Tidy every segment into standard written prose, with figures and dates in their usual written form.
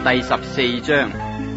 第14章。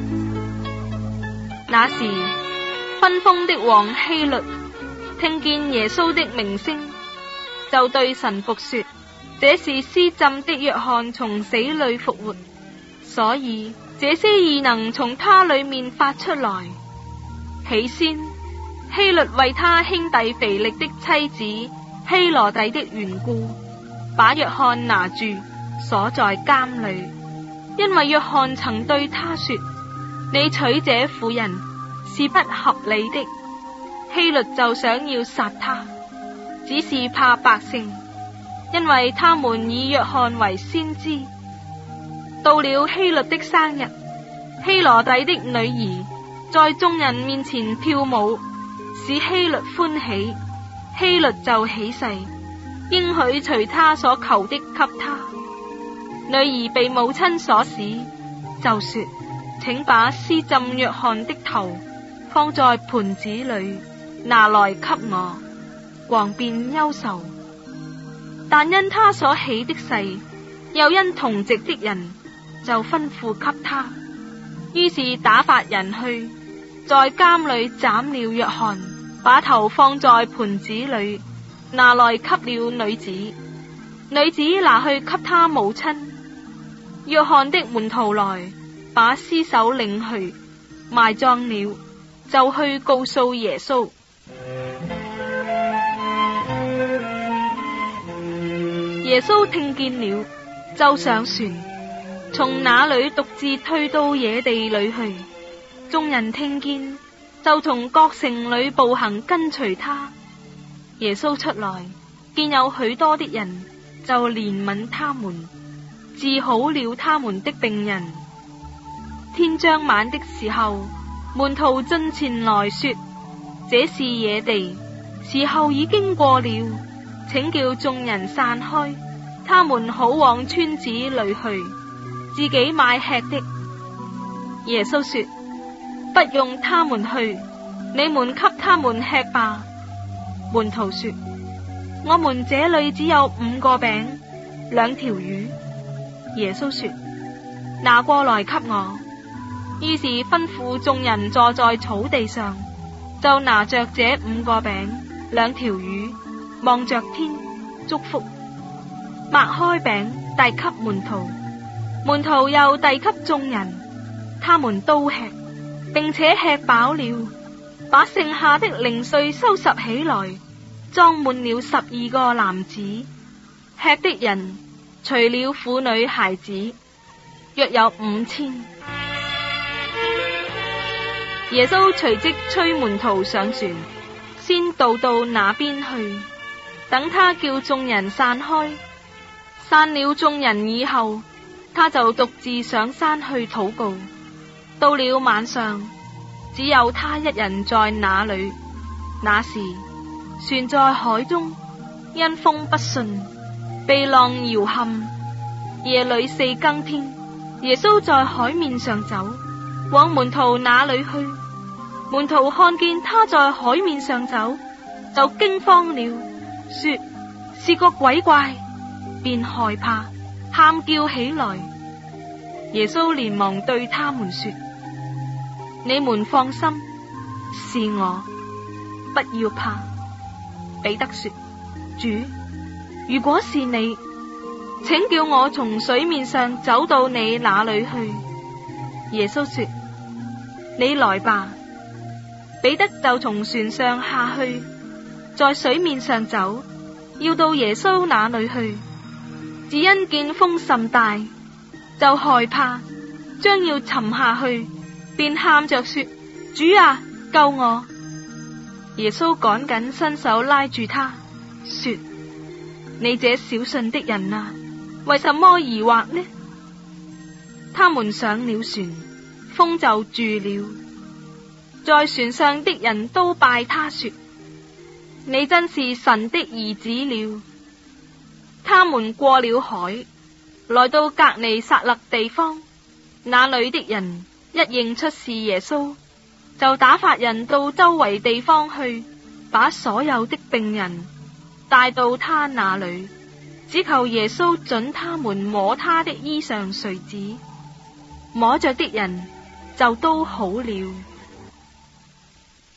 那時，分封的王希律聽見耶穌的名聲，就對神僕說：這是施浸的約翰從死裏復活，所以這些異能從他裏面發出來。起先，希律為他兄弟腓力的妻子希羅底的緣故，把約翰拿住，鎖在監裏，因為約翰曾對他說：你娶這婦人是不合理的。希律就想要殺他，只是怕百姓，因為他們以約翰為先知。到了希律的生日，希羅底的女兒在眾人面前跳舞，使希律歡喜。希律就起誓，應許隨他所求的給他。女兒被母親所使，就說：請把施浸約翰的頭放在盤子裏，拿來給我，王便憂愁。但因他所起的誓，又因同席的人，就吩咐給他。於是打發人去，在監裏斬了約翰，把頭放在盤子裏，拿來給了女子。女子拿去給他母親。約翰的門徒來，把屍首領去，埋葬了，就去告訴耶穌。耶穌聽見了，就上船，從那裏獨自退到野地裏去。眾人聽見，就從各城裏步行跟隨他。耶穌出來，見有許多的人，就憐憫他們，治好了他們的病人。天將晚的時候，門徒進前來說：這是野地，時候已經過了，請叫眾人散開，他們好往村子裏去，自己買吃的。耶穌說：不用他們去，你們給他們吃吧。門徒說：我們這裏只有5個餅，2條魚。耶穌說：拿過來給我。於是吩咐眾人坐在草地上，就拿着這5個餅2條魚，望着天祝福，擘開餅遞給門徒，門徒又遞給眾人，他們都吃，並且吃飽了，把剩下的零碎收拾起來，裝滿了12個籃子。吃的人除了婦女孩子，約有5000。耶穌隨即催門徒上船，先渡到那邊去，等他叫眾人散開。散了眾人以後，他就獨自上山去禱告。到了晚上，只有他一人在那裏。那時，船在海中，因風不順，被浪搖撼。夜裏4更天，耶穌在海面上走，往門徒那裏去。門徒看見他在海面上走，就驚慌了，說是個鬼怪，便害怕，喊叫起來。耶穌連忙對他們說：你們放心，是我，不要怕。彼得說：主，如果是你，請叫我從水面上走到你那裏去。耶穌說：你來吧。彼得就從船上下去，在水面上走，要到耶穌那裏去。只因見風甚大，就害怕，將要沉下去，便喊着說：主啊，救我！耶穌趕緊伸手拉住他，說：你這小信的人啊，為什麼疑惑呢？他們上了船，風就住了。在船上的人都拜他說：你真是神的兒子了。他們過了海，來到革尼撒勒地方，那裏的人一認出是耶穌，就打發人到周圍地方去，把所有的病人帶到他那裏，只求耶穌准他們摸他的衣裳繸子。 摸着的人就都好了。